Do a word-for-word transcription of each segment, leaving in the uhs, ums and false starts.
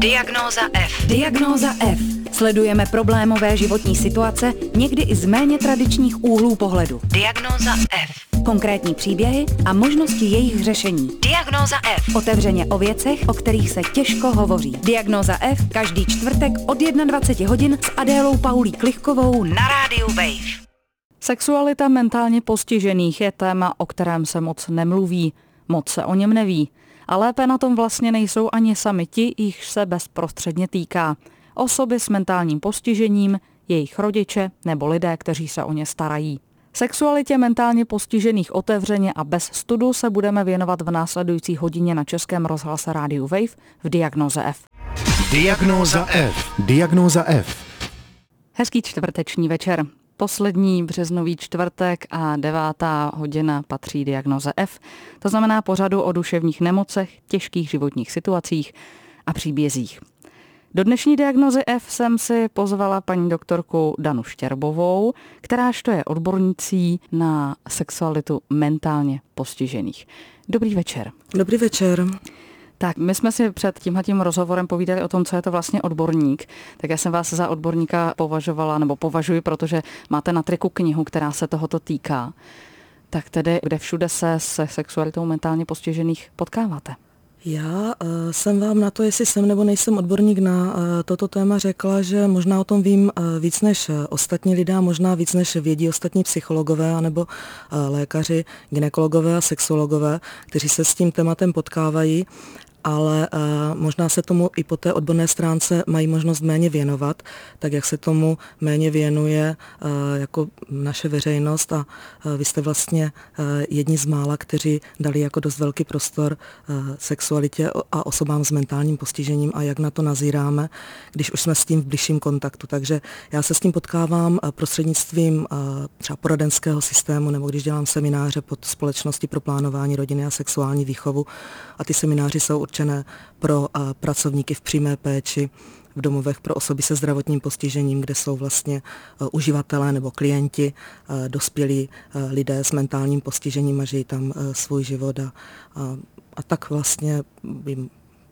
Diagnóza F. Diagnóza F. Sledujeme problémové životní situace, někdy i z méně tradičních úhlů pohledu. Diagnóza F. Konkrétní příběhy a možnosti jejich řešení. Diagnóza F. Otevřeně o věcech, o kterých se těžko hovoří. Diagnóza F každý čtvrtek od dvacet jedna hodin s Adélou Paulí Klichkovou na rádiu Wave. Sexualita mentálně postižených je téma, o kterém se moc nemluví, moc se o něm neví. A lépe na tom vlastně nejsou ani sami ti, jichž se bezprostředně týká. Osoby s mentálním postižením, jejich rodiče nebo lidé, kteří se o ně starají. Sexualitě mentálně postižených otevřeně a bez studu se budeme věnovat v následující hodině na Českém rozhlase rádiu Wave v Diagnóze F. Diagnóza F. Diagnóza F. Hezký čtvrteční večer. Poslední březnový čtvrtek a devátá hodina patří Diagnóze F. To znamená pořadu o duševních nemocech, těžkých životních situacích a příbězích. Do dnešní Diagnózy F jsem si pozvala paní doktorku Danu Štěrbovou, kteráž to je odbornicí na sexualitu mentálně postižených. Dobrý večer. Dobrý večer. Tak, my jsme si před tímhletím rozhovorem povídali o tom, co je to vlastně odborník. Tak já jsem vás za odborníka považovala, nebo považuji, protože máte na triku knihu, která se tohoto týká. Tak tedy, kde všude se se sexualitou mentálně postižených potkáváte? Já uh, jsem vám na to, jestli jsem nebo nejsem odborník na uh, toto téma, řekla, že možná o tom vím uh, víc než uh, ostatní lidé, možná víc než vědí ostatní psychologové anebo uh, lékaři, gynekologové a sexuologové, kteří se s tím tématem potkávají. Ale uh, možná se tomu i po té odborné stránce mají možnost méně věnovat, tak jak se tomu méně věnuje uh, jako naše veřejnost a uh, vy jste vlastně uh, jedni z mála, kteří dali jako dost velký prostor uh, sexualitě a osobám s mentálním postižením a jak na to nazíráme, když už jsme s tím v bližším kontaktu. Takže já se s tím potkávám uh, prostřednictvím uh, třeba poradenského systému, nebo když dělám semináře pod Společnosti pro plánování rodiny a sexuální výchovu a ty semináři jsou určené pro a, pracovníky v přímé péči v domovech pro osoby se zdravotním postižením, kde jsou vlastně a, uživatelé nebo klienti, a, dospělí a, lidé s mentálním postižením a žijí tam a, svůj život. A, a, a tak vlastně jim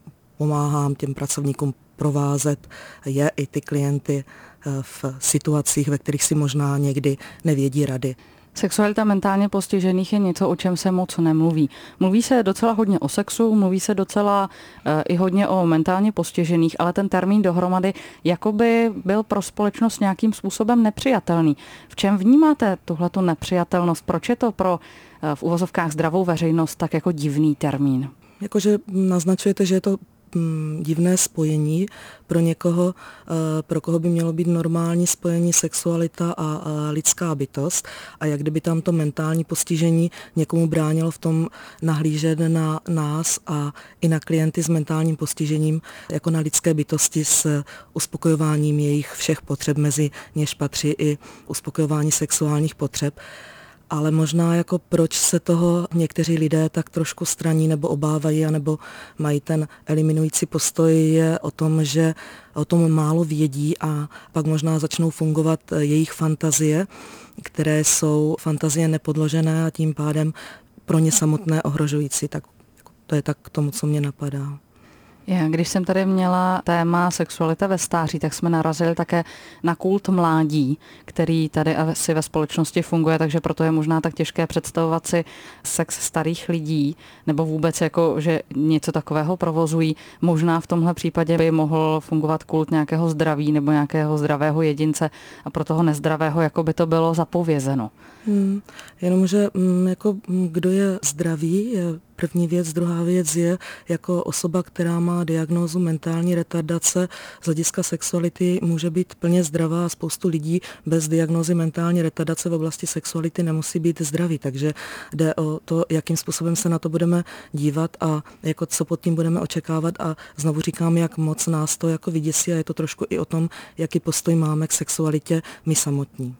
pomáhám těm pracovníkům provázet je i ty klienty a, v situacích, ve kterých si možná někdy nevědí rady. Sexualita mentálně postižených je něco, o čem se moc nemluví. Mluví se docela hodně o sexu, mluví se docela e, i hodně o mentálně postižených, ale ten termín dohromady jakoby byl pro společnost nějakým způsobem nepřijatelný. V čem vnímáte tuhletu nepřijatelnost? Proč je to pro e, v uvozovkách zdravou veřejnost tak jako divný termín? Jakože naznačujete, že je to divné spojení pro někoho, pro koho by mělo být normální spojení sexualita a lidská bytost a jak kdyby tam to mentální postižení někomu bránilo v tom nahlížet na nás a i na klienty s mentálním postižením jako na lidské bytosti s uspokojováním jejich všech potřeb, mezi něž patří i uspokojování sexuálních potřeb. Ale možná jako proč se toho někteří lidé tak trošku straní nebo obávají, anebo mají ten eliminující postoj, je o tom, že o tom málo vědí a pak možná začnou fungovat jejich fantazie, které jsou fantazie nepodložené a tím pádem pro ně samotné ohrožující. Tak to je tak k tomu, co mě napadá. Já, když jsem tady měla téma sexualita ve stáří, tak jsme narazili také na kult mládí, který tady asi ve společnosti funguje, takže proto je možná tak těžké představovat si sex starých lidí, nebo vůbec jako, že něco takového provozují. Možná v tomhle případě by mohl fungovat kult nějakého zdraví nebo nějakého zdravého jedince a pro toho nezdravého jako by to bylo zapovězeno. Hmm, jenomže jako kdo je zdravý, je první věc, druhá věc je jako osoba, která má diagnózu mentální retardace z hlediska sexuality, může být plně zdravá a spoustu lidí bez diagnózy mentální retardace v oblasti sexuality nemusí být zdraví, takže jde o to, jakým způsobem se na to budeme dívat a jako co pod tím budeme očekávat a znovu říkám, jak moc nás to jako vyděsí a je to trošku i o tom, jaký postoj máme k sexualitě my samotní.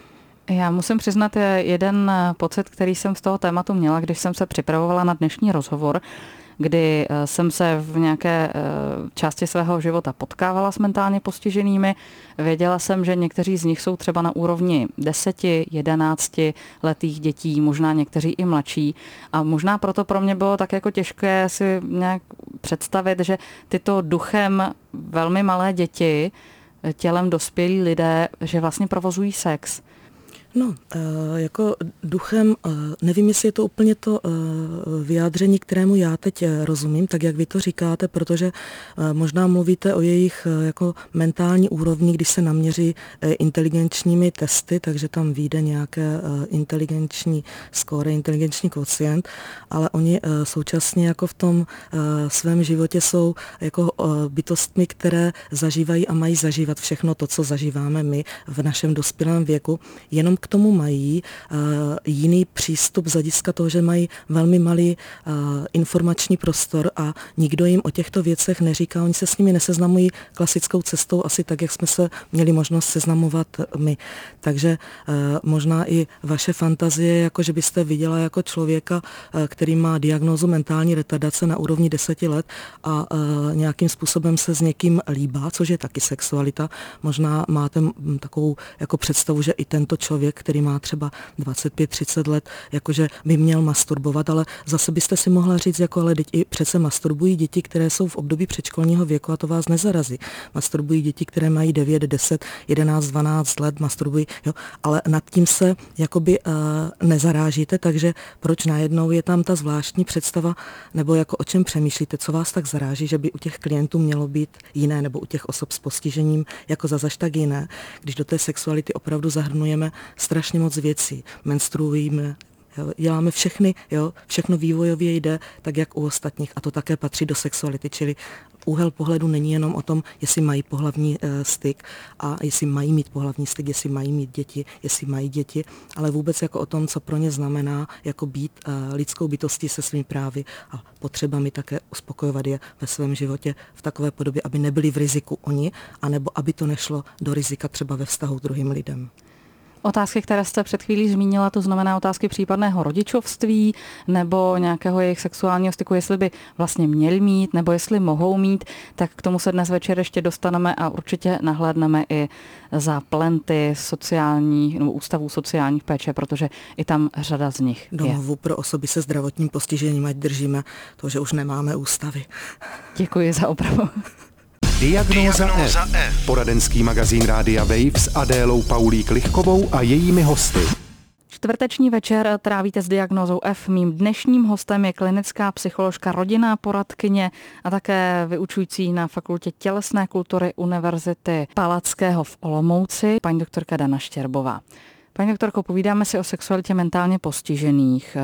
Já musím přiznat jeden pocit, který jsem z toho tématu měla, když jsem se připravovala na dnešní rozhovor. kdy jsem se v nějaké části svého života potkávala s mentálně postiženými. Věděla jsem, že někteří z nich jsou třeba na úrovni deseti, jedenácti letých dětí, možná někteří i mladší. A možná proto pro mě bylo tak jako těžké si nějak představit, že tyto duchem velmi malé děti, tělem dospělí lidé, že vlastně provozují sex. No, jako duchem, nevím, jestli je to úplně to vyjádření, kterému já teď rozumím, tak jak vy to říkáte, protože možná mluvíte o jejich jako mentální úrovni, když se naměří inteligenčními testy, takže tam vyjde nějaké inteligenční skóre, inteligenční kvocient, ale oni současně jako v tom svém životě jsou jako bytostmi, které zažívají a mají zažívat všechno to, co zažíváme my v našem dospělém věku, jenom k tomu mají uh, jiný přístup z hlediska toho, že mají velmi malý uh, informační prostor a nikdo jim o těchto věcech neříká. Oni se s nimi neseznamují klasickou cestou, asi tak, jak jsme se měli možnost seznamovat my. Takže uh, možná i vaše fantazie, jako že byste viděla jako člověka, uh, který má diagnózu mentální retardace na úrovni deseti let a uh, nějakým způsobem se s někým líbá, což je taky sexualita. Možná máte takovou jako představu, že i tento člověk, který má třeba dvacet pět třicet let, jakože by měl masturbovat, ale zase byste si mohla říct, jako ale i přece masturbují děti, které jsou v období předškolního věku a to vás nezarazí. Masturbují děti, které mají devět, deset, jedenáct, dvanáct let, masturbují, jo, ale nad tím se jakoby uh, nezarážíte, takže proč najednou je tam ta zvláštní představa, nebo jako o čem přemýšlíte, co vás tak zaráží, že by u těch klientů mělo být jiné, nebo u těch osob s postižením jako zazaž tak jiné, když do té sexuality opravdu zahrnujeme strašně moc věcí. Menstruujeme, jo, děláme všechny, jo, všechno vývojově jde tak, jak u ostatních a to také patří do sexuality, čili úhel pohledu není jenom o tom, jestli mají pohlavní e, styk a jestli mají mít pohlavní styk, jestli mají mít děti, jestli mají děti, ale vůbec jako o tom, co pro ně znamená jako být e, lidskou bytostí se svými právy a potřebami také uspokojovat je ve svém životě v takové podobě, aby nebyli v riziku oni, anebo aby to nešlo do rizika třeba ve vztahu k druhým lidem. Otázky, které jste před chvílí zmínila, to znamená otázky případného rodičovství nebo nějakého jejich sexuálního styku, jestli by vlastně měli mít nebo jestli mohou mít, tak k tomu se dnes večer ještě dostaneme a určitě nahlédneme i za plenty sociální, nebo ústavů sociálních péče, protože i tam řada z nich je. Domovu pro osoby se zdravotním postižením, ať držíme to, že už nemáme ústavy. Děkuji za opravu. Diagnóza F. Poradenský magazín Rádia Wave s Adélou Paulík-Lichkovou a jejími hosty. Čtvrteční večer trávíte s Diagnózou F. Mým dnešním hostem je klinická psycholožka, rodinná poradkyně a také vyučující na Fakultě tělesné kultury Univerzity Palackého v Olomouci, paní doktorka Dana Štěrbová. Paní doktorko, povídáme si o sexualitě mentálně postižených.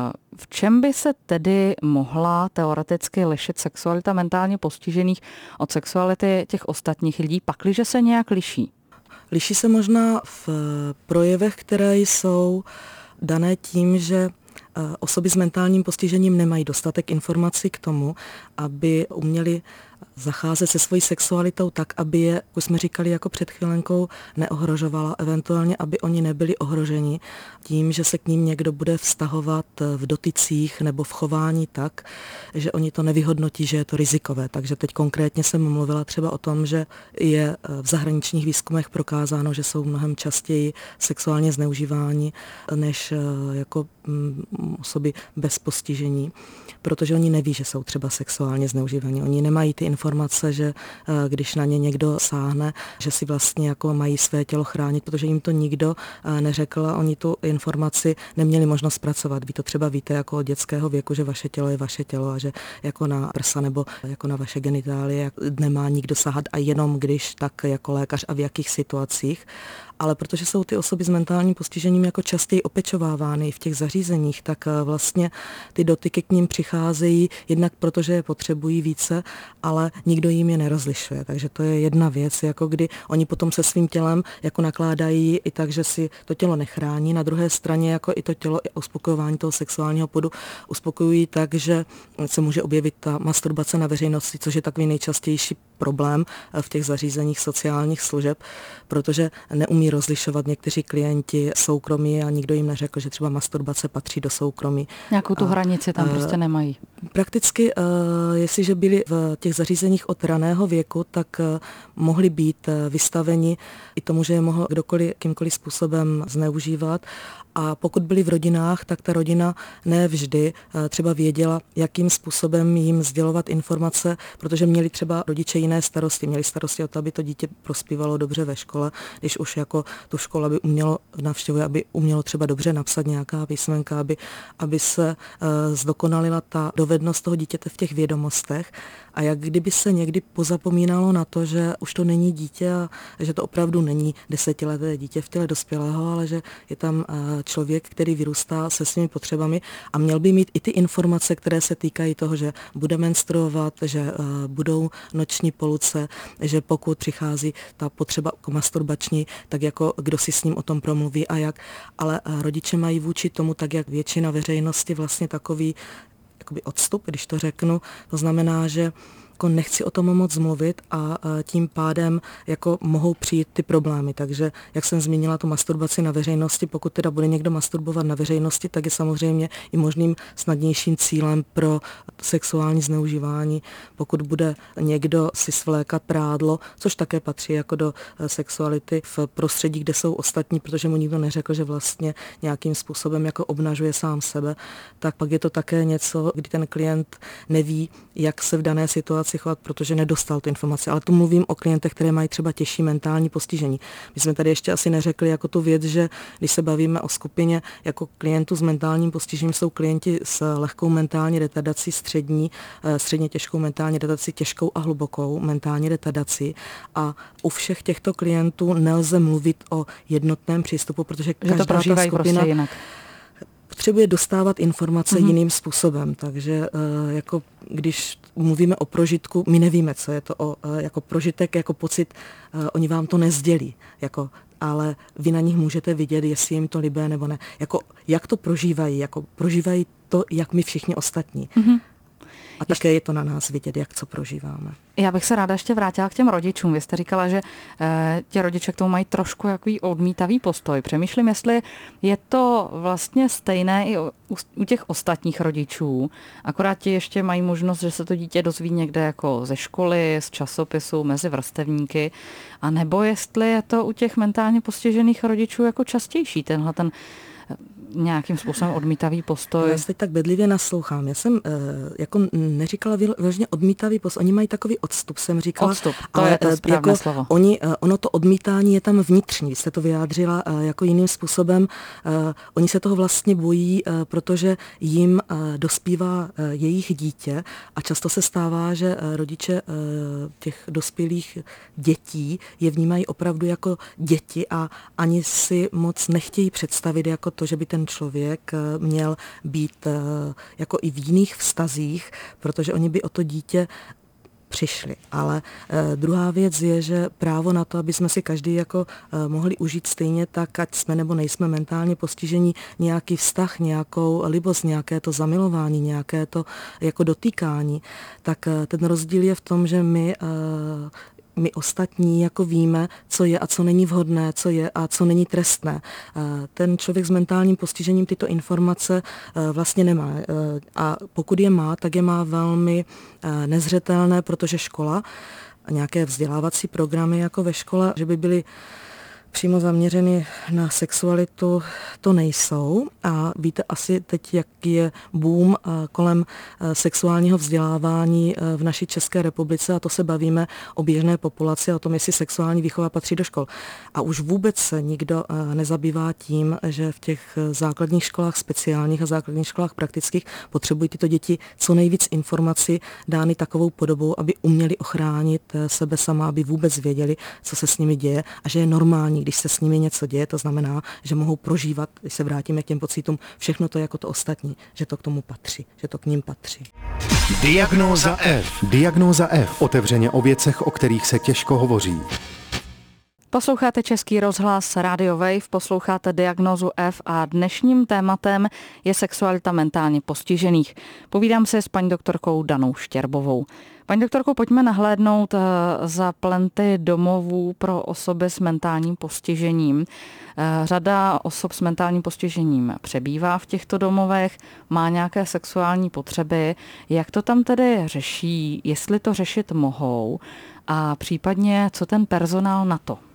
V čem by se tedy mohla teoreticky lišit sexualita mentálně postižených od sexuality těch ostatních lidí, pakliže se nějak liší? Liší se možná v projevech, které jsou dané tím, že osoby s mentálním postižením nemají dostatek informací k tomu, aby uměli zacházet se svojí sexualitou tak, aby je, jak jsme říkali jako před chvilenkou, neohrožovala, eventuálně, aby oni nebyli ohroženi tím, že se k ním někdo bude vztahovat v dotycích nebo v chování tak, že oni to nevyhodnotí, že je to rizikové. Takže teď konkrétně jsem mluvila třeba o tom, že je v zahraničních výzkumech prokázáno, že jsou mnohem častěji sexuálně zneužíváni než jako osoby bez postižení, protože oni neví, že jsou třeba sexuálně zneužívaní. Oni nemají ty informace, že když na ně někdo sáhne, že si vlastně jako mají své tělo chránit, protože jim to nikdo neřekl a oni tu informaci neměli možnost zpracovat. Vy to třeba víte jako od dětského věku, že vaše tělo je vaše tělo a že jako na prsa nebo jako na vaše genitálie nemá nikdo sahat a jenom když, tak jako lékař a v jakých situacích. Ale protože jsou ty osoby s mentálním postižením jako častěji opečovávány v těch zařízeních, tak vlastně ty dotyky k ním přicházejí jednak protože je potřebují více, ale nikdo jim je nerozlišuje. Takže to je jedna věc, jako kdy oni potom se svým tělem jako nakládají i tak, že si to tělo nechrání. Na druhé straně jako i to tělo i uspokojování toho sexuálního podu uspokojují tak, že se může objevit ta masturbace na veřejnosti, což je takový nejčastější problém v těch zařízeních sociálních služeb, protože neumí rozlišovat někteří klienti soukromí a nikdo jim neřekl, že třeba masturbace patří do soukromí. Nějakou tu a, hranici tam prostě nemají. Prakticky, jestliže byli v těch zařízeních od raného věku, tak mohli být vystaveni i tomu, že je mohl kdokoliv kýmkoliv způsobem zneužívat. A pokud byli v rodinách, tak ta rodina ne vždy třeba věděla, jakým způsobem jim sdělovat informace, protože měli třeba rodiče jiné starosti. Měli starosti o to, aby to dítě prospívalo dobře ve škole, když už jako tu školu aby umělo navštěvuje, aby umělo třeba dobře napsat nějaká písmenka, aby, aby se uh, zdokonalila ta dovednost toho dítěte v těch vědomostech. A jak kdyby se někdy pozapomínalo na to, že už to není dítě a že to opravdu není desetileté dítě v těle dospělého, ale že je tam člověk, který vyrůstá se svými potřebami a měl by mít i ty informace, které se týkají toho, že bude menstruovat, že budou noční poluce, že pokud přichází ta potřeba masturbační, tak jako kdo si s ním o tom promluví a jak. Ale rodiče mají vůči tomu, tak jak většina veřejnosti, vlastně takový jakoby odstup, když to řeknu. To znamená, že jako nechci o tom moc mluvit a tím pádem jako mohou přijít ty problémy. Takže, jak jsem zmínila tu masturbaci na veřejnosti, pokud teda bude někdo masturbovat na veřejnosti, tak je samozřejmě i možným snadnějším cílem pro sexuální zneužívání. Pokud bude někdo si svlékat prádlo, což také patří jako do sexuality v prostředí, kde jsou ostatní, protože mu nikdo neřekl, že vlastně nějakým způsobem jako obnažuje sám sebe, tak pak je to také něco, kdy ten klient neví, jak se v dané situaci chovat, protože nedostal tu informaci. Ale tu mluvím o klientech, které mají třeba těžší mentální postižení. My jsme tady ještě asi neřekli jako tu věc, že když se bavíme o skupině jako klientů s mentálním postižením, jsou klienti s lehkou mentální retardací, střední, středně těžkou mentální retardací, těžkou a hlubokou mentální retardací. A u všech těchto klientů nelze mluvit o jednotném přístupu, protože každá to prožívají ta skupina prostě jinak. Potřebuje dostávat informace mm-hmm. jiným způsobem, takže jako když mluvíme o prožitku, my nevíme, co je to o, jako prožitek, jako pocit, oni vám to nezdělí, jako, ale vy na nich můžete vidět, jestli jim to líbé nebo ne. Jako, jak to prožívají, jako prožívají to, jak my všichni ostatní. Mm-hmm. A také je to na nás vidět, jak co prožíváme. Já bych se ráda ještě vrátila k těm rodičům. Vy jste říkala, že e, ti rodiče k tomu mají trošku jaký odmítavý postoj. Přemýšlím, jestli je to vlastně stejné i u, u těch ostatních rodičů. Akorát ti ještě mají možnost, že se to dítě dozví někde jako ze školy, z časopisu, mezi vrstevníky. A nebo jestli je to u těch mentálně postižených rodičů jako častější tenhle ten nějakým způsobem odmítavý postoj. Já se teď tak bedlivě naslouchám. Já jsem e, jako neříkala vyloženě odmítavý postoj. Oni mají takový odstup, jsem říkala. Odstup, to ale, je to správné jako slovo. Oni, ono to odmítání je tam vnitřní. Vy jste to vyjádřila e, jako jiným způsobem. E, oni se toho vlastně bojí, e, protože jim e, dospívá e, jejich dítě a často se stává, že e, rodiče e, těch dospělých dětí je vnímají opravdu jako děti a ani si moc nechtějí představit jako to, že by ten člověk měl být jako i v jiných vztazích, protože oni by o to dítě přišli. Ale eh, druhá věc je, že právo na to, aby jsme si každý jako eh, mohli užít stejně tak, ať jsme nebo nejsme mentálně postižení, nějaký vztah, nějakou libost, nějaké to zamilování, nějaké to jako dotýkání, tak eh, ten rozdíl je v tom, že my eh, my ostatní jako víme, co je a co není vhodné, co je a co není trestné. Ten člověk s mentálním postižením tyto informace vlastně nemá. A pokud je má, tak je má velmi nezřetelné, protože škola a nějaké vzdělávací programy jako ve škole, že by byly přímo zaměřeny na sexualitu, to nejsou. A víte asi teď, jaký je boom kolem sexuálního vzdělávání v naší České republice, a to se bavíme o běžné populaci a o tom, jestli sexuální výchova patří do škol. A už vůbec se nikdo nezabývá tím, že v těch základních školách speciálních a základních školách praktických potřebují tyto děti co nejvíc informací dány takovou podobou, aby uměli ochránit sebe sama, aby vůbec věděli, co se s nimi děje a že je normální, když se s nimi něco děje, to znamená, že mohou prožívat, když se vrátíme k těm pocitům, všechno to jako to ostatní, že to k tomu patří, že to k ním patří. Diagnóza F. Diagnóza F. Otevřeně o věcech, o kterých se těžko hovoří. Posloucháte Český rozhlas Radio Wave, posloucháte Diagnózu F a dnešním tématem je sexualita mentálně postižených. Povídám se s paní doktorkou Danou Štěrbovou. Paní doktorko, pojďme nahlédnout za plenty domovů pro osoby s mentálním postižením. Řada osob s mentálním postižením přebývá v těchto domovech, má nějaké sexuální potřeby. Jak to tam tedy řeší, jestli to řešit mohou a případně co ten personál na to?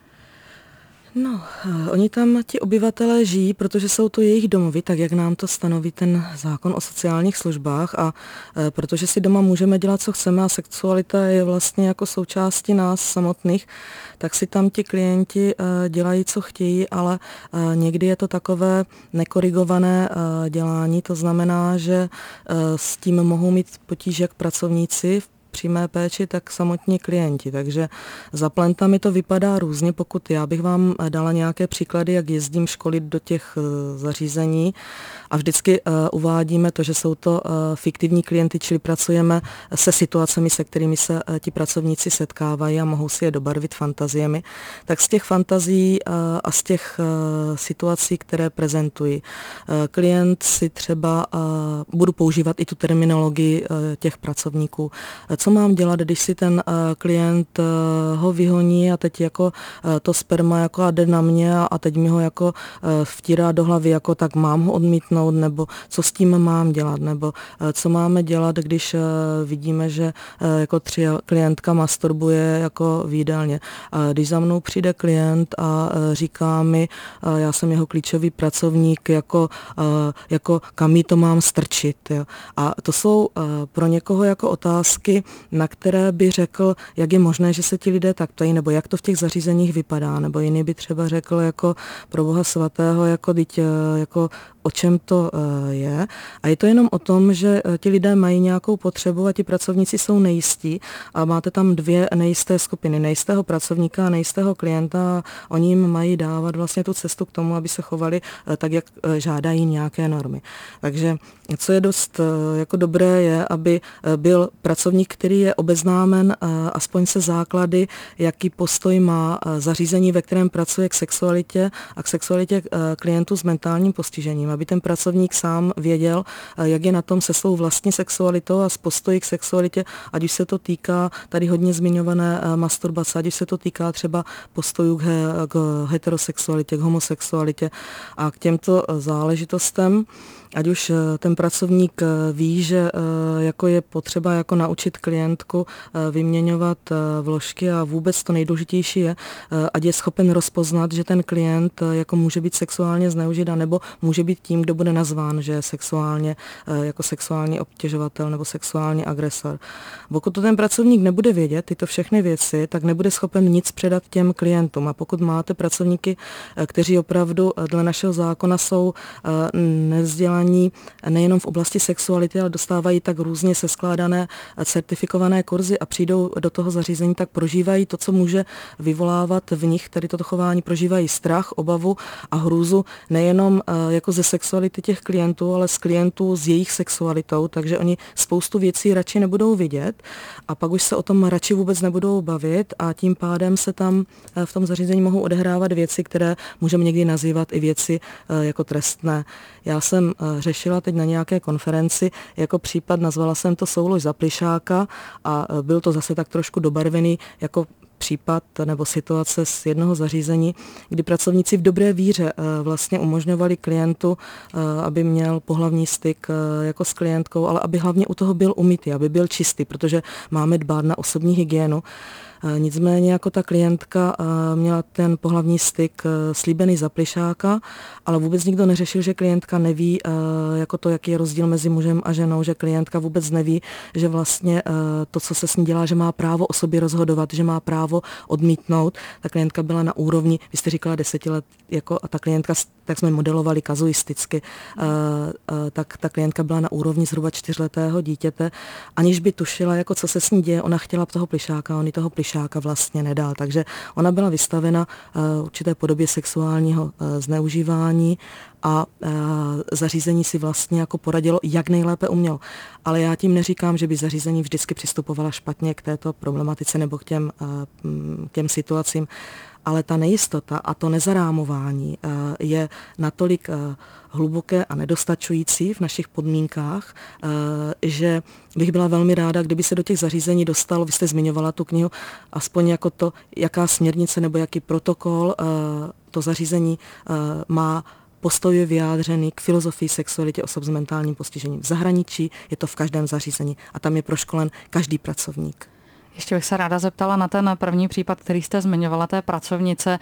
No, oni tam ti obyvatelé žijí, protože jsou to jejich domovy, tak jak nám to stanoví ten zákon o sociálních službách a e, protože si doma můžeme dělat, co chceme a sexualita je vlastně jako součástí nás samotných, tak si tam ti klienti e, dělají, co chtějí, ale e, někdy je to takové nekorigované e, dělání, to znamená, že e, s tím mohou mít potíže jak pracovníci v přímé péči, tak samotní klienti. Takže za plentami to vypadá různě, pokud já bych vám dala nějaké příklady, jak jezdím školit do těch zařízení a vždycky uvádíme to, že jsou to fiktivní klienty, čili pracujeme se situacemi, se kterými se ti pracovníci setkávají a mohou si je dobarvit fantaziemi. Tak z těch fantazií a z těch situací, které prezentují klient si třeba, budu používat i tu terminologii těch pracovníků, co mám dělat, když si ten uh, klient uh, ho vyhoní a teď jako uh, to sperma jako a jde na mě a, a teď mi ho jako uh, vtírá do hlavy, jako tak mám ho odmítnout, nebo co s tím mám dělat, nebo uh, co máme dělat, když uh, vidíme, že uh, jako tři klientka masturbuje jako v jídelně. Uh, když za mnou přijde klient a uh, říká mi, uh, já jsem jeho klíčový pracovník, jako, uh, jako kam jí to mám strčit. Jo. A to jsou uh, pro někoho jako otázky, na které by řekl, jak je možné, že se ti lidé tak ptají, nebo jak to v těch zařízeních vypadá, nebo jiný by třeba řekl jako pro Boha svatého, jako, teď, jako o čem to je. A je to jenom o tom, že ti lidé mají nějakou potřebu a ti pracovníci jsou nejistí a máte tam dvě nejisté skupiny, nejistého pracovníka a nejistého klienta a oni jim mají dávat vlastně tu cestu k tomu, aby se chovali tak, jak žádají nějaké normy. Takže co je dost jako dobré je, aby byl pracovník, který je obeznámen aspoň se základy, jaký postoj má zařízení, ve kterém pracuje k sexualitě a k sexualitě klientů s mentálním postižením, aby ten pracovník sám věděl, jak je na tom se svou vlastní sexualitou a s postoji k sexualitě, ať už se to týká tady hodně zmiňované masturbace, ať už se to týká třeba postojů k, he, k heterosexualitě, k homosexualitě a k těmto záležitostem. Ať už ten pracovník ví, že jako je potřeba jako naučit klientku vyměňovat vložky a vůbec to nejdůležitější je, ať je schopen rozpoznat, že ten klient jako může být sexuálně zneužit a nebo může být tím, kdo bude nazván, že je sexuálně, jako sexuální obtěžovatel nebo sexuální agresor. Pokud to ten pracovník nebude vědět, tyto všechny věci, tak nebude schopen nic předat těm klientům. A pokud máte pracovníky, kteří opravdu dle našeho zákona jsou nevzdělaní, nejenom v oblasti sexuality, ale dostávají tak různě seskládané certifikované kurzy a přijdou do toho zařízení, tak prožívají to, co může vyvolávat v nich, tedy toto chování, prožívají strach, obavu a hrůzu nejenom jako ze sexuality těch klientů, ale z klientů s jejich sexualitou, takže oni spoustu věcí radši nebudou vidět a pak už se o tom radši vůbec nebudou bavit a tím pádem se tam v tom zařízení mohou odehrávat věci, které můžeme někdy nazývat i věci jako trestné. Já jsem řešila teď na nějaké konferenci jako případ, nazvala jsem to soulož za plyšáka a byl to zase tak trošku dobarvený jako případ nebo situace z jednoho zařízení, kdy pracovníci v dobré víře vlastně umožňovali klientu, aby měl pohlavní styk jako s klientkou, ale aby hlavně u toho byl umytý, aby byl čistý, protože máme dbát na osobní hygienu. Nicméně jako ta klientka měla ten pohlavní styk slíbený za plyšáka, ale vůbec nikdo neřešil, že klientka neví jako to, jaký je rozdíl mezi mužem a ženou, že klientka vůbec neví, že vlastně to, co se s ní dělá, že má právo o sobě rozhodovat, že má právo odmítnout. Ta klientka byla na úrovni, vy jste říkala deseti let, jako a ta klientka, tak jsme modelovali kazuisticky, tak ta klientka byla na úrovni zhruba čtyřletého dítěte, aniž by tušila, jako co se s ní děje, ona chtěla toho plyšáka, on toho plyšáka vlastně nedal. Takže ona byla vystavena určité podobě sexuálního zneužívání a zařízení si vlastně jako poradilo, jak nejlépe umělo. Ale já tím neříkám, že by zařízení vždycky přistupovala špatně k této problematice nebo k těm, k těm situacím, ale ta nejistota a to nezarámování je natolik hluboké a nedostačující v našich podmínkách, že bych byla velmi ráda, kdyby se do těch zařízení dostalo, vy jste zmiňovala tu knihu, aspoň jako to, jaká směrnice nebo jaký protokol to zařízení má postojuje vyjádřený k filozofii sexualitě osob s mentálním postižením. V zahraničí je to v každém zařízení a tam je proškolen každý pracovník. Ještě bych se ráda zeptala na ten první případ, který jste zmiňovala, té pracovnice,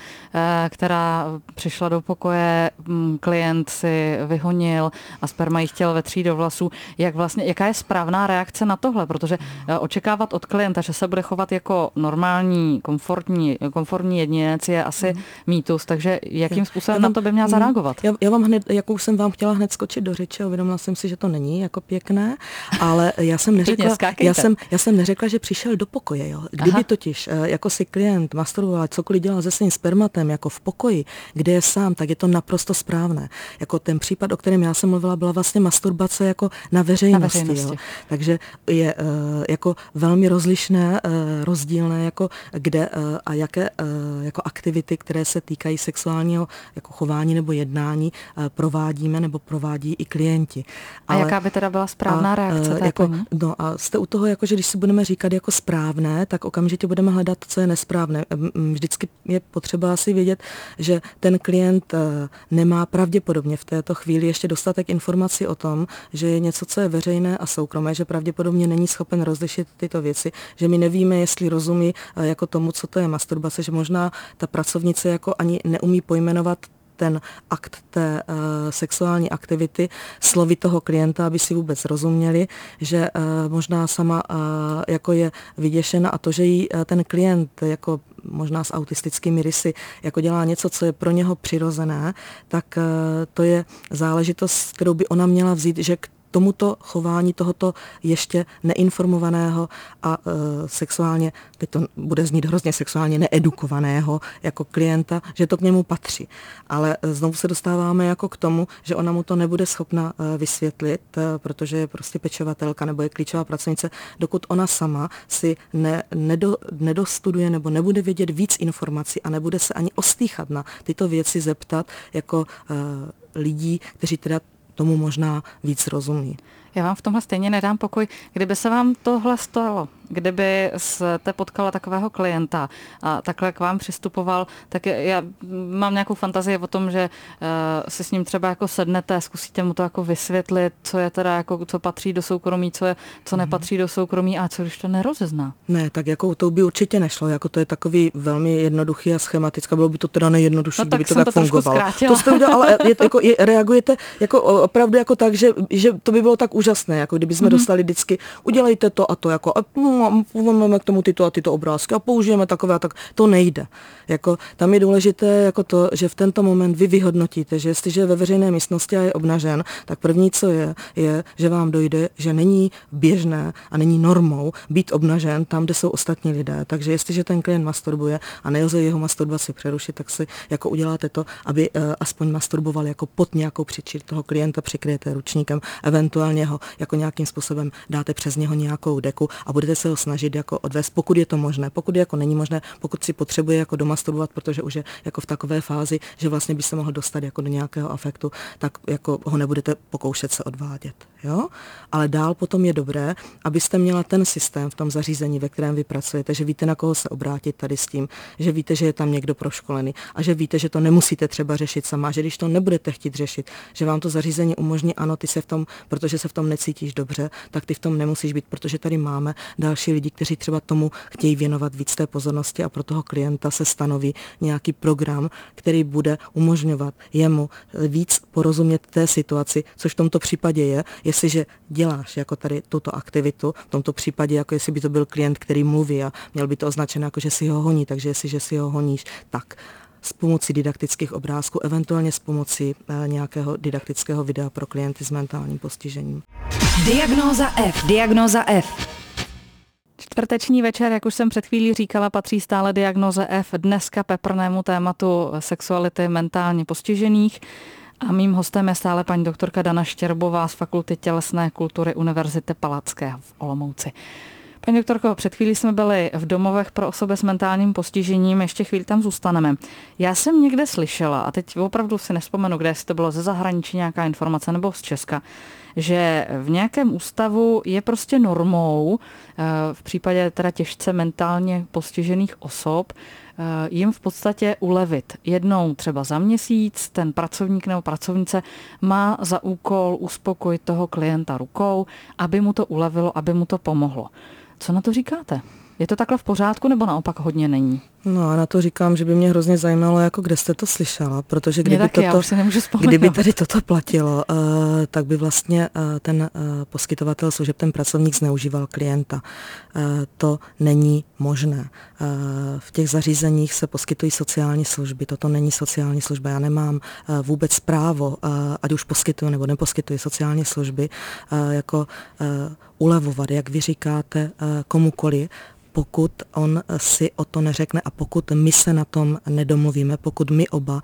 která přišla do pokoje, klient si vyhonil a sperma jí chtěl vetřít do vlasů. Jak vlastně, jaká je správná reakce na tohle? Protože očekávat od klienta, že se bude chovat jako normální, komfortní, komfortní jedinec je asi mm. mýtus, takže jakým způsobem vám, na to by měla zareagovat? Já, já vám hned, jakou jsem vám chtěla hned skočit do řeči, uvědomila jsem si, že to není jako pěkné, ale já jsem neřekla, já jsem, já jsem neřekla, že přišel do pokoje. Jo. Kdyby Aha. totiž jako si klient masturboval, cokoliv dělal se svým spermatem jako v pokoji, kde je sám, tak je to naprosto správné. Jako ten případ, o kterém já jsem mluvila, byla vlastně masturbace jako na veřejnosti. Na veřejnosti. Jo. Takže je uh, jako velmi rozlišné, uh, rozdílné, jako kde uh, a jaké uh, jako aktivity, které se týkají sexuálního jako chování nebo jednání, uh, provádíme nebo provádí i klienti. A Ale, jaká by teda byla správná a, reakce? Uh, jako, no a jste u toho, jako, že když si budeme říkat jako správné, tak okamžitě budeme hledat, co je nesprávné. Vždycky je potřeba si vědět, že ten klient nemá pravděpodobně v této chvíli ještě dostatek informací o tom, že je něco, co je veřejné a soukromé, že pravděpodobně není schopen rozlišit tyto věci, že my nevíme, jestli rozumí jako tomu, co to je masturbace, že možná ta pracovnice jako ani neumí pojmenovat ten akt té uh, sexuální aktivity slovy toho klienta, aby si vůbec rozuměli, že uh, možná sama uh, jako je vyděšena a to, že jí uh, ten klient jako možná s autistickými rysy jako dělá něco, co je pro něho přirozené, tak uh, to je záležitost, kterou by ona měla vzít, že k tomuto chování tohoto ještě neinformovaného a e, sexuálně, teď to bude znít hrozně sexuálně needukovaného jako klienta, že to k němu patří. Ale znovu se dostáváme jako k tomu, že ona mu to nebude schopna e, vysvětlit, e, protože je prostě pečovatelka nebo je klíčová pracovnice, dokud ona sama si ne, nedo, nedostuduje nebo nebude vědět víc informací a nebude se ani ostýchat na tyto věci zeptat jako e, lidí, kteří teda tomu možná víc rozumí. Já vám v tomhle stejně nedám pokoj. Kdyby se vám tohle stalo, kdyby jste potkala takového klienta a takhle k vám přistupoval, tak já mám nějakou fantazii o tom, že uh, si s ním třeba jako sednete, zkusíte mu to jako vysvětlit, co je teda jako, co patří do soukromí, co je, co nepatří do soukromí a co když to nerozezná. Ne, tak jako to by určitě nešlo, jako to je takový velmi jednoduchý a schematický, bylo by to teda nejjednodušší, no, kdyby to tak tak fungovalo. To jste udělal, ale je, jako, je, reagujete jako opravdu jako tak, že, že to by bylo tak úžasné, jako kdyby jsme mm-hmm. dostali vždycky, udělejte to a to, jako a máme k tomu tyto a tyto obrázky a použijeme takové a tak. To nejde. Jako, tam je důležité jako to, že v tento moment vy vyhodnotíte, že jestliže je ve veřejné místnosti a je obnažen, tak první, co je, je, že vám dojde, že není běžné a není normou být obnažen tam, kde jsou ostatní lidé. Takže jestliže ten klient masturbuje a nelze jeho masturbaci přerušit, tak si jako uděláte to, aby uh, aspoň masturboval jako pod nějakou příčinu toho klienta, přikryjete ručníkem, eventuálně ho jako nějakým způsobem dáte přes něho nějakou deku a budete se ho snažit jako odvést, pokud je to možné. Pokud je jako není možné, pokud si potřebuje jako domasturbovat, protože už je jako v takové fázi, že vlastně by se mohl dostat jako do nějakého afektu, tak jako ho nebudete pokoušet se odvádět. Jo? Ale dál potom je dobré, abyste měla ten systém v tom zařízení, ve kterém vy pracujete, že víte, na koho se obrátit tady s tím, že víte, že je tam někdo proškolený a že víte, že to nemusíte třeba řešit sama, že když to nebudete chtít řešit, že vám to zařízení umožní, ano, ty se v tom, protože se v tom necítíš dobře, tak ty v tom nemusíš být, protože tady máme další lidi, kteří třeba tomu chtějí věnovat víc té pozornosti a pro toho klienta se stanoví nějaký program, který bude umožňovat jemu víc porozumět té situaci, což v tomto případě je, jestliže děláš jako tady tuto aktivitu, v tomto případě, jako jestli by to byl klient, který mluví a měl by to označeno jako, že si ho honí, takže jestliže si ho honíš, tak s pomocí didaktických obrázků, eventuálně s pomocí e, nějakého didaktického videa pro klienty s mentálním postižením. Diagnóza F. Diagnóza F. Čtvrteční večer, jak už jsem před chvílí říkala, patří stále diagnóze F, dneska peprnému tématu sexuality mentálně postižených. A mým hostem je stále paní doktorka Dana Štěrbová z Fakulty tělesné kultury Univerzity Palackého v Olomouci. Paní doktorko, před chvílí jsme byli v domovech pro osoby s mentálním postižením, ještě chvíli tam zůstaneme. Já jsem někde slyšela, a teď opravdu si nevzpomenu, kde, jestli to bylo ze zahraničí nějaká informace nebo z Česka, že v nějakém ústavu je prostě normou, v případě teda těžce mentálně postižených osob, jim v podstatě ulevit. Jednou třeba za měsíc ten pracovník nebo pracovnice má za úkol uspokojit toho klienta rukou, aby mu to ulevilo, aby mu to pomohlo. Co na to říkáte? Je to takhle v pořádku nebo naopak hodně není? No a na to říkám, že by mě hrozně zajímalo, jako kde jste to slyšela, protože kdyby, taky, toto, kdyby tady toto platilo, uh, tak by vlastně uh, ten uh, poskytovatel služeb, ten pracovník zneužíval klienta. Uh, to není možné. Uh, v těch zařízeních se poskytují sociální služby, toto není sociální služba. Já nemám uh, vůbec právo, uh, ať už poskytuju nebo neposkytuji sociální služby, uh, jako uh, ulevovat, jak vy říkáte, uh, komukoliv, pokud on si o to neřekne a pokud my se na tom nedomluvíme, pokud my oba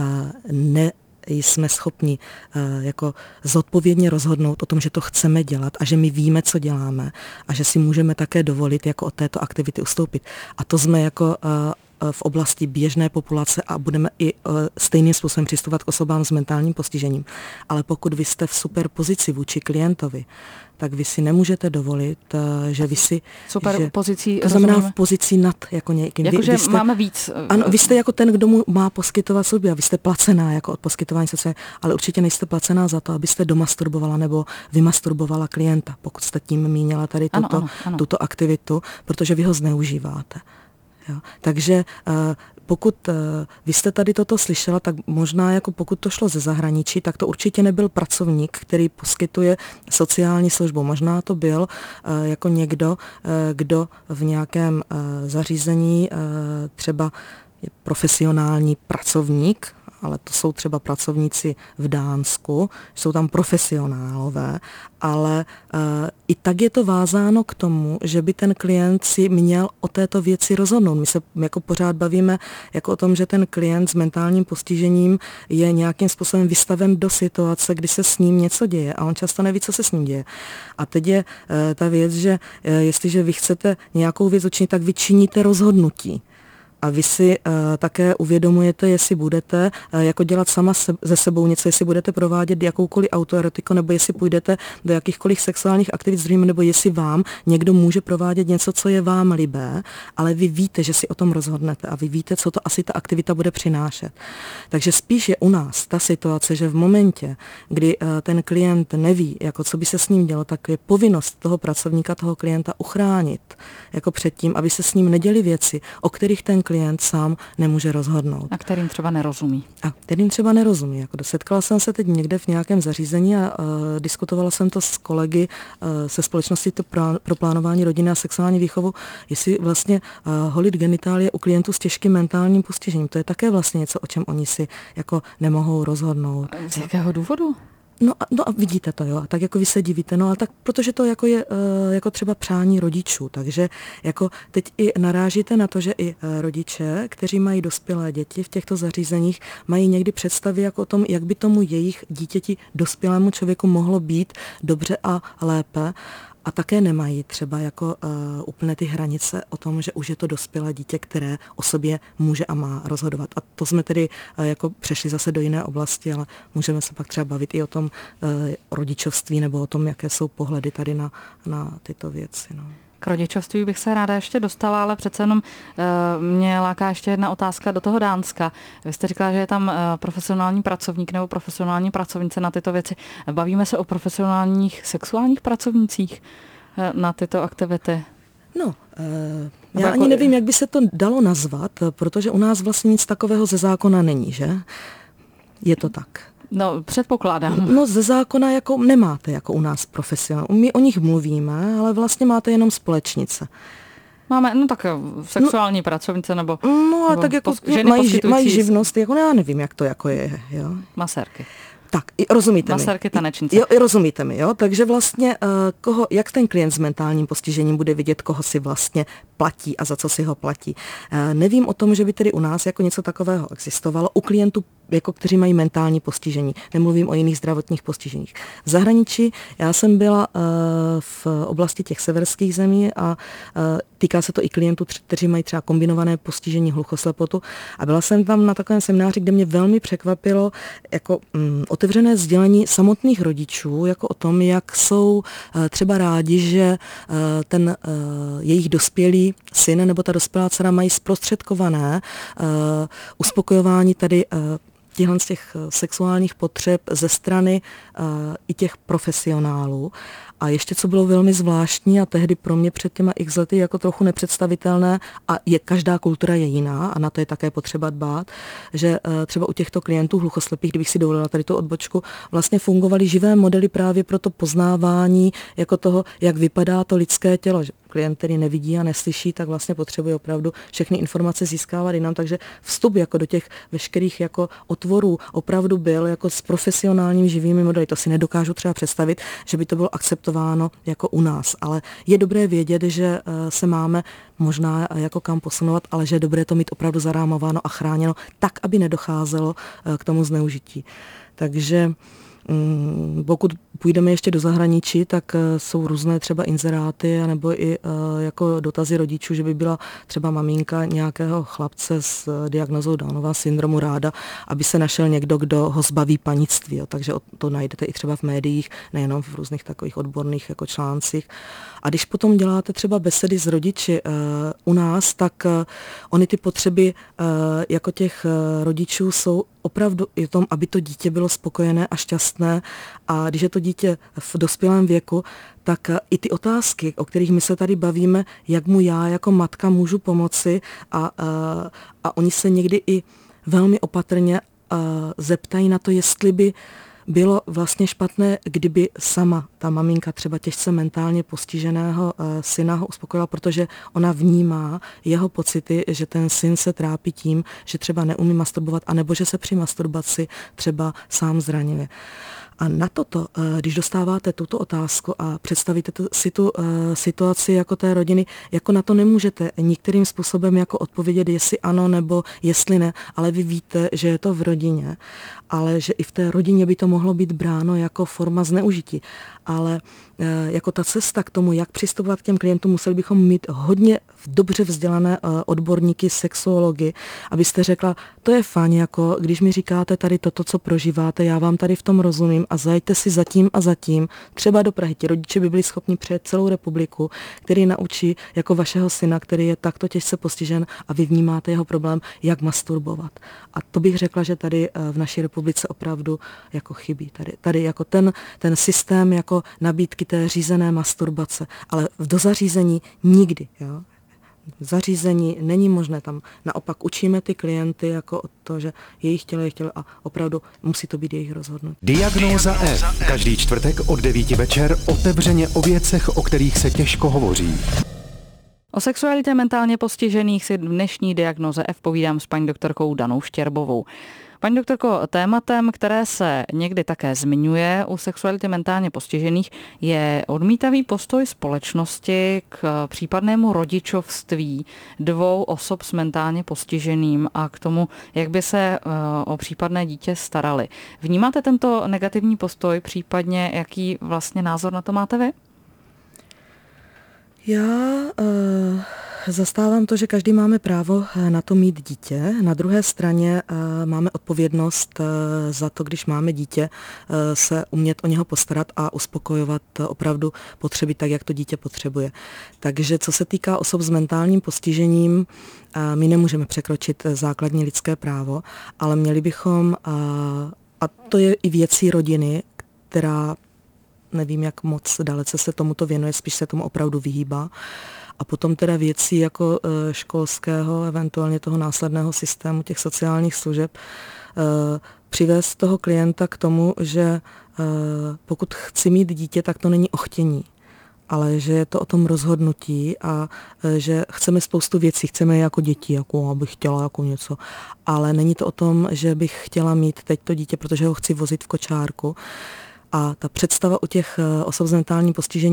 ne jsme schopni jako zodpovědně rozhodnout o tom, že to chceme dělat a že my víme, co děláme a že si můžeme také dovolit jako od této aktivity ustoupit. A to jsme jako v oblasti běžné populace a budeme i stejným způsobem přistupovat k osobám s mentálním postižením. Ale pokud vy jste v superpozici vůči klientovi, tak vy si nemůžete dovolit, že vy si... Super že, pozicí, to znamená rozumíme. V pozici nad jako někým. Jakože máme víc... Ano, vy jste jako ten, kdo mu má poskytovat služby a vy jste placená jako od poskytování sociální, ale určitě nejste placená za to, abyste domasturbovala nebo vymasturbovala klienta, pokud jste tím mínila tady tuto, ano, ano, ano. tuto aktivitu, protože vy ho zneužíváte. Jo. Takže uh, pokud uh, vy jste tady toto slyšela, tak možná jako pokud to šlo ze zahraničí, tak to určitě nebyl pracovník, který poskytuje sociální službu. Možná to byl uh, jako někdo, uh, kdo v nějakém uh, zařízení uh, třeba je profesionální pracovník, ale to jsou třeba pracovníci v Dánsku, jsou tam profesionálové, ale uh, i tak je to vázáno k tomu, že by ten klient si měl o této věci rozhodnout. My se jako pořád bavíme jako o tom, že ten klient s mentálním postižením je nějakým způsobem vystaven do situace, kdy se s ním něco děje a on často neví, co se s ním děje. A teď je uh, ta věc, že uh, jestliže vy chcete nějakou věc učinit, tak vy činíte rozhodnutí. A vy si uh, také uvědomujete, jestli budete uh, jako dělat sama se, ze sebou něco, jestli budete provádět jakoukoliv autoerotiku, nebo jestli půjdete do jakýchkoliv sexuálních aktivit s druhým, nebo jestli vám někdo může provádět něco, co je vám libé, ale vy víte, že si o tom rozhodnete a vy víte, co to asi ta aktivita bude přinášet. Takže spíš je u nás ta situace, že v momentě, kdy uh, ten klient neví, jako co by se s ním dělo, tak je povinnost toho pracovníka, toho klienta uchránit jako předtím, aby se s ním neděly věci, o kterých ten klient sám nemůže rozhodnout. A kterým třeba nerozumí. A kterým třeba nerozumí. Jako setkala jsem se teď někde v nějakém zařízení a uh, diskutovala jsem to s kolegy uh, se společností to pro, pro plánování rodiny a sexuální výchovu, jestli vlastně uh, holit genitálie u klientů s těžkým mentálním postižením. To je také vlastně něco, o čem oni si jako nemohou rozhodnout. Z jakého důvodu? No a, no a vidíte to, jo, a tak jako vy se divíte, no a tak, protože to jako je uh, jako třeba přání rodičů, takže jako teď i narážíte na to, že i uh, rodiče, kteří mají dospělé děti v těchto zařízeních, mají někdy představy jako o tom, jak by tomu jejich dítěti, dospělému člověku mohlo být dobře a lépe. A také nemají třeba jako uh, úplně ty hranice o tom, že už je to dospělé dítě, které o sobě může a má rozhodovat. A to jsme tedy uh, jako přešli zase do jiné oblasti, ale můžeme se pak třeba bavit i o tom uh, rodičovství nebo o tom, jaké jsou pohledy tady na, na tyto věci. No. K rodičovství bych se ráda ještě dostala, ale přece jenom uh, mě láká ještě jedna otázka do toho Dánska. Vy jste říkala, že je tam uh, profesionální pracovník nebo profesionální pracovnice na tyto věci. Bavíme se o profesionálních sexuálních pracovnících uh, na tyto aktivity? No, uh, já jako ani nevím, jak by se to dalo nazvat, protože u nás vlastně nic takového ze zákona není, že? Je to tak. No, předpokládám. No, ze zákona jako nemáte jako u nás profesionál. My o nich mluvíme, ale vlastně máte jenom společnice. Máme, no tak sexuální no, pracovnice nebo... No, a tak jako pos, mají, mají živnost, jako já nevím, jak to jako je, jo. Masérky. Tak, rozumíte Masérky, mi. Masérky, tanečnice. Jo, rozumíte mi, jo? Takže vlastně, uh, koho, jak ten klient s mentálním postižením bude vidět, koho si vlastně platí a za co si ho platí. Uh, nevím o tom, že by tedy u nás jako něco takového existovalo. U klientů jako kteří mají mentální postižení. Nemluvím o jiných zdravotních postiženích. V zahraničí já jsem byla uh, v oblasti těch severských zemí a uh, týká se to i klientů, kteří mají třeba kombinované postižení hluchoslepotu. A byla jsem tam na takovém semináři, kde mě velmi překvapilo jako um, otevřené sdělení samotných rodičů, jako o tom, jak jsou uh, třeba rádi, že uh, ten uh, jejich dospělý syn nebo ta dospělá dcera mají zprostředkované uh, uspokojování tady uh, těchto z těch sexuálních potřeb ze strany uh, i těch profesionálů. A ještě, co bylo velmi zvláštní a tehdy pro mě před těma x lety jako trochu nepředstavitelné, a je, každá kultura je jiná a na to je také potřeba dbát, že uh, třeba u těchto klientů hluchoslepých, kdybych si dovolila tady tu odbočku, vlastně fungovaly živé modely právě pro to poznávání jako toho, jak vypadá to lidské tělo. Klient, který nevidí a neslyší, tak vlastně potřebuje opravdu všechny informace získávat jinam, takže vstup jako do těch veškerých jako otvorů opravdu byl jako s profesionálním živými modely. To si nedokážu třeba představit, že by to bylo akceptováno jako u nás, ale je dobré vědět, že se máme možná jako kam posunovat, ale že je dobré to mít opravdu zarámováno a chráněno tak, aby nedocházelo k tomu zneužití. Takže pokud půjdeme ještě do zahraničí, tak jsou různé třeba inzeráty nebo i jako dotazy rodičů, že by byla třeba maminka nějakého chlapce s diagnózou Downova syndromu ráda, aby se našel někdo, kdo ho zbaví panictví. Jo. Takže to najdete i třeba v médiích, nejenom v různých takových odborných jako článcích. A když potom děláte třeba besedy s rodiči uh, u nás, tak uh, ony ty potřeby uh, jako těch uh, rodičů jsou opravdu i tom, aby to dítě bylo spokojené a šťastné. A když je to dítě v dospělém věku, tak uh, i ty otázky, o kterých my se tady bavíme, jak mu já jako matka můžu pomoci a, uh, a oni se někdy i velmi opatrně uh, zeptají na to, jestli by bylo vlastně špatné, kdyby sama ta maminka třeba těžce mentálně postiženého uh, syna ho uspokojila, protože ona vnímá jeho pocity, že ten syn se trápí tím, že třeba neumí masturbovat, anebo že se při masturbaci třeba sám zraňuje. A na toto, když dostáváte tuto otázku a představíte si tu uh, situaci jako té rodiny, jako na to nemůžete některým způsobem jako odpovědět, jestli ano nebo jestli ne, ale vy víte, že je to v rodině, ale že i v té rodině by to mohlo být bráno jako forma zneužití. Ale uh, jako ta cesta k tomu, jak přistupovat k těm klientům, museli bychom mít hodně dobře vzdělané uh, odborníky, sexuology, abyste řekla, to je fajn, jako když mi říkáte tady toto, co prožíváte, já vám tady v tom rozumím, a zajďte si zatím a zatím, třeba do Prahy. Ti rodiče by byli schopni přejet celou republiku, který naučí jako vašeho syna, který je takto těžce postižen a vy vnímáte jeho problém, jak masturbovat. A to bych řekla, že tady v naší republice opravdu jako chybí. Tady, tady jako ten, ten systém jako nabídky té řízené masturbace, ale v dozařízení nikdy. Jo? Zařízení není možné, tam naopak učíme ty klienty jako o to, že jejich tělo je tělo a opravdu musí to být jejich rozhodnutí. Diagnóza F. Každý čtvrtek od devíti večer otevřeně o věcech, o kterých se těžko hovoří. O sexualitě mentálně postižených si v dnešní Diagnóze F povídám s paní doktorkou Danou Štěrbovou. Paní doktorko, tématem, které se někdy také zmiňuje u sexuality mentálně postižených, je odmítavý postoj společnosti k případnému rodičovství dvou osob s mentálně postiženým a k tomu, jak by se o případné dítě starali. Vnímáte tento negativní postoj, případně jaký vlastně názor na to máte vy? Já uh, zastávám to, že každý máme právo na to mít dítě. Na druhé straně uh, máme odpovědnost uh, za to, když máme dítě, uh, se umět o něho postarat a uspokojovat uh, opravdu potřeby tak, jak to dítě potřebuje. Takže co se týká osob s mentálním postižením, uh, my nemůžeme překročit základní lidské právo, ale měli bychom, uh, a to je i věcí rodiny, která nevím, jak moc dalece se tomuto věnuje, spíš se tomu opravdu vyhýbá. A potom teda věcí jako školského, eventuálně toho následného systému těch sociálních služeb, přivést toho klienta k tomu, že pokud chci mít dítě, tak to není o chtění, ale že je to o tom rozhodnutí a že chceme spoustu věcí, chceme jako děti, jako abych chtěla jako něco, ale není to o tom, že bych chtěla mít teď to dítě, protože ho chci vozit v kočárku. A ta představa u těch osob s mentálním postižením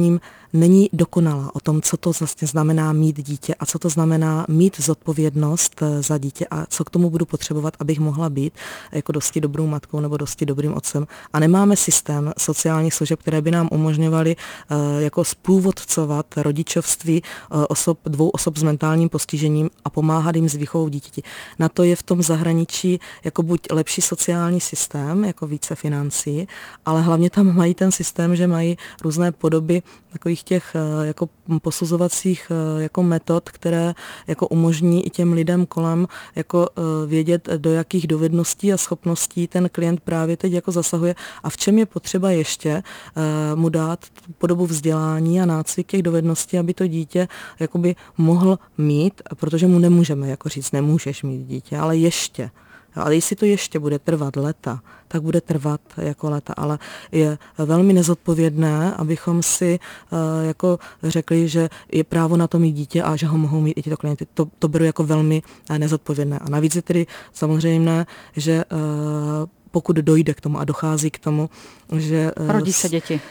není dokonalá o tom, co to vlastně znamená mít dítě a co to znamená mít zodpovědnost za dítě a co k tomu budu potřebovat, abych mohla být jako dosti dobrou matkou nebo dosti dobrým otcem. A nemáme systém sociálních služeb, které by nám umožňovaly jako sprůvodcovat rodičovství osob, dvou osob s mentálním postižením a pomáhat jim s výchovou dítěti. Na to je v tom zahraničí jako buď lepší sociální systém, jako více financí, ale hlavně tam mají ten systém, že mají různé podoby takových těch jako posuzovacích jako metod, které jako umožní i těm lidem kolem jako vědět, do jakých dovedností a schopností ten klient právě teď jako zasahuje a v čem je potřeba ještě mu dát podobu vzdělání a nácvik těch dovedností, aby to dítě jakoby mohl mít, protože mu nemůžeme jako říct, nemůžeš mít dítě, ale ještě. Ale jestli to ještě bude trvat leta, tak bude trvat jako leta, ale je velmi nezodpovědné, abychom si uh, jako řekli, že je právo na to mít dítě a že ho mohou mít i tyto klienty. To, to beru jako velmi uh, nezodpovědné. A navíc je tedy samozřejmě, že uh, pokud dojde k tomu a dochází k tomu, že... Uh, Rodí se děti.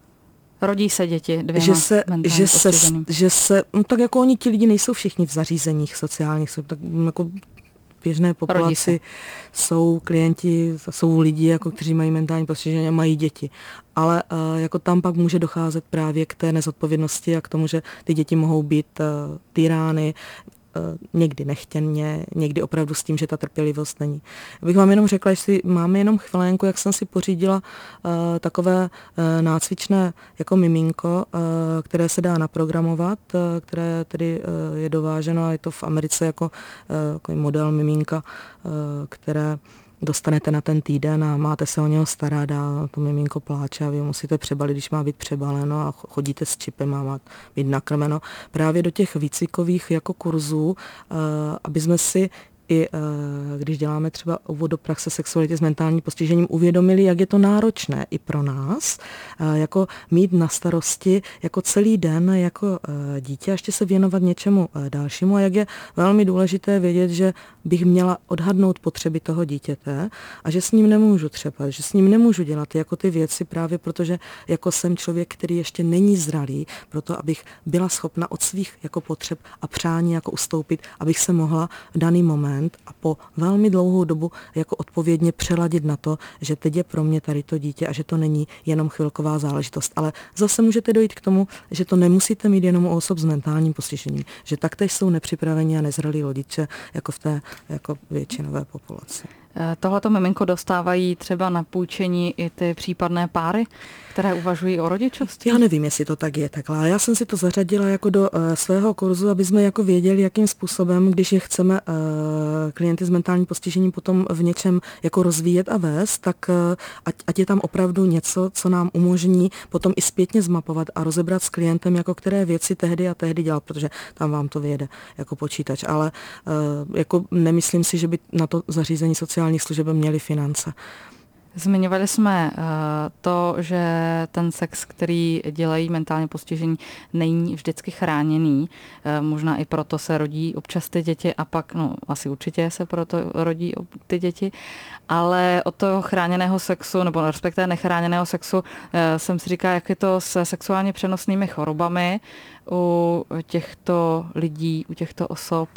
Rodí se děti dvěma že se, že se, že se, no tak jako oni ti lidi nejsou všichni v zařízeních sociálních, tak jako běžné populaci jsou klienti, jsou lidi, jako, kteří mají mentální postižení a mají děti. Ale uh, jako tam pak může docházet právě k té nezodpovědnosti a k tomu, že ty děti mohou být uh, týrány, někdy nechtěně, někdy opravdu s tím, že ta trpělivost není. Bych vám jenom řekla, jestli máme jenom chvilenku, jak jsem si pořídila uh, takové uh, nácvičné jako miminko, uh, které se dá naprogramovat, uh, které tedy uh, je dováženo a je to v Americe jako uh, model miminka, uh, které dostanete na ten týden a máte se o něho starat a to miminko pláče a vy musíte přebalit, když má být přebaleno a chodíte s čipem a má být nakrmeno. Právě do těch výcvikových jako kurzů, aby jsme si i když děláme třeba úvod do praxe sexuality s mentálním postižením, uvědomili, jak je to náročné i pro nás, jako mít na starosti jako celý den jako dítě a ještě se věnovat něčemu dalšímu a jak je velmi důležité vědět, že bych měla odhadnout potřeby toho dítěte a že s ním nemůžu třepat, že s ním nemůžu dělat jako ty věci právě protože jako jsem člověk, který ještě není zralý, proto abych byla schopna od svých jako potřeb a přání jako ustoupit, abych se mohla v daný moment a po velmi dlouhou dobu jako odpovědně přeladit na to, že teď je pro mě tady to dítě a že to není jenom chvilková záležitost. Ale zase můžete dojít k tomu, že to nemusíte mít jenom u osob s mentálním postižením, že taktéž jsou nepřipravení a nezralí rodiče jako v té jako většinové populaci. Tohleto miminko dostávají třeba na půjčení i ty případné páry, které uvažují o rodičovství? Já nevím, jestli to tak je takhle, ale já jsem si to zařadila jako do uh, svého kurzu, aby jsme jako věděli, jakým způsobem, když je chceme uh, klienty s mentálním postižením potom v něčem jako rozvíjet a vést, tak uh, ať, ať je tam opravdu něco, co nám umožní potom i zpětně zmapovat a rozebrat s klientem, jako které věci tehdy a tehdy dělat, protože tam vám to vyjede jako počítač, ale uh, jako nemyslím si, že by na to zařízení sociální služeb měli finance. Zmiňovali jsme uh, to, že ten sex, který dělají mentálně postižení, není vždycky chráněný. Uh, možná i proto se rodí občas ty děti a pak, no asi určitě se proto rodí ty děti, ale od toho chráněného sexu, nebo respektive nechráněného sexu, uh, jsem si říkala, jak je to se sexuálně přenosnými chorobami u těchto lidí, u těchto osob,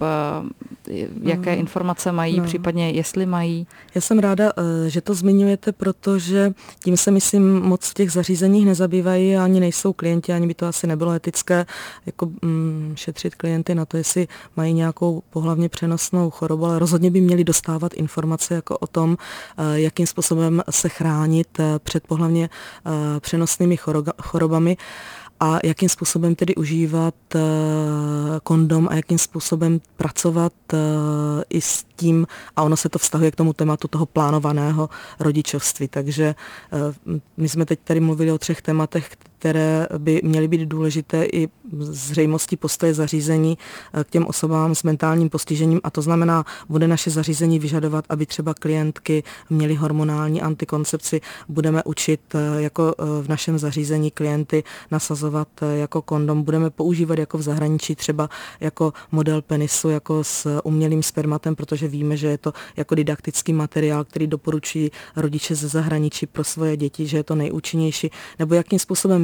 jaké mm. informace mají, no. případně jestli mají. Já jsem ráda, že to zmiňujete, protože tím se, myslím, moc v těch zařízeních nezabývají a ani nejsou klienti, ani by to asi nebylo etické jako mm, šetřit klienty na to, jestli mají nějakou pohlavně přenosnou chorobu, ale rozhodně by měli dostávat informace jako o tom, jakým způsobem se chránit před pohlavně přenosnými chorobami. A jakým způsobem tedy užívat uh, kondom a jakým způsobem pracovat uh, i s tím, a ono se to vztahuje k tomu tématu toho plánovaného rodičovství. Takže uh, my jsme teď tady mluvili o třech tématech, které by měly být důležité i zřejmostí postoje zařízení k těm osobám s mentálním postižením a to znamená, bude naše zařízení vyžadovat, aby třeba klientky měly hormonální antikoncepci, budeme učit jako v našem zařízení klienty nasazovat jako kondom, budeme používat jako v zahraničí třeba jako model penisu, jako s umělým spermatem, protože víme, že je to jako didaktický materiál, který doporučují rodiče ze zahraničí pro svoje děti, že je to nejúčinnější, nebo jakým způsobem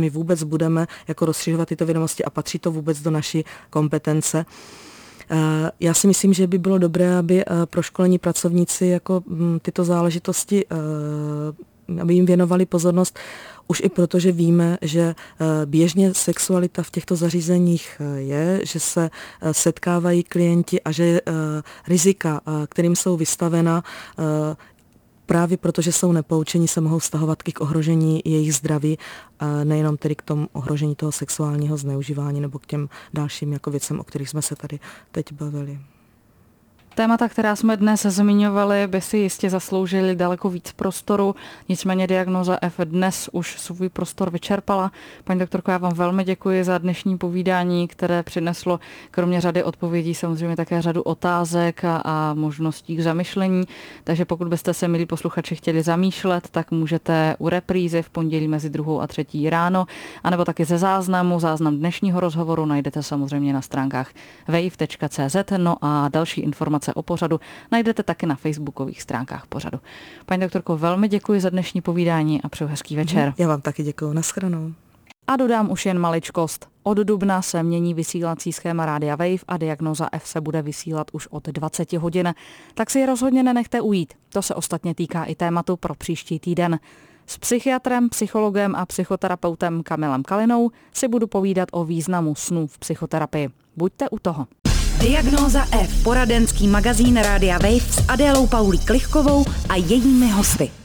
my vůbec budeme jako rozšiřovat tyto vědomosti a patří to vůbec do naší kompetence. Já si myslím, že by bylo dobré, aby proškolení pracovníci jako tyto záležitosti, aby jim věnovali pozornost, už i proto, že víme, že běžně sexualita v těchto zařízeních je, že se setkávají klienti a že rizika, kterým jsou vystavena, právě protože jsou nepoučení, se mohou vztahovat k ohrožení jejich zdraví, nejenom tedy k tomu ohrožení toho sexuálního zneužívání nebo k těm dalším jako věcem, o kterých jsme se tady teď bavili. Témata, která jsme dnes zmiňovali, by si jistě zasloužili daleko víc prostoru, nicméně Diagnóza F dnes už svůj prostor vyčerpala. Paní doktorko, já vám velmi děkuji za dnešní povídání, které přineslo kromě řady odpovědí samozřejmě také řadu otázek a, a možností k zamyšlení. Takže pokud byste se, milí posluchači, chtěli zamýšlet, tak můžete u reprízy v pondělí mezi druhou a třetí ráno, anebo taky ze záznamu. Záznam dnešního rozhovoru najdete samozřejmě na stránkách wave tečka cé zet, no a další informace o pořadu najdete taky na facebookových stránkách pořadu. Paní doktorko, velmi děkuji za dnešní povídání a přeju hezký večer. Já vám taky děkuji. Naschledanou. A dodám už jen maličkost. Od dubna se mění vysílací schéma Rádia Wave a Diagnóza F se bude vysílat už od dvacet hodin. Tak si je rozhodně nenechte ujít. To se ostatně týká i tématu pro příští týden. S psychiatrem, psychologem a psychoterapeutem Kamilem Kalinou si budu povídat o významu snů v psychoterapii. Buďte u toho. Diagnóza F, poradenský magazín Rádia Wave s Adélou Paulí Klichkovou a jejími hosty.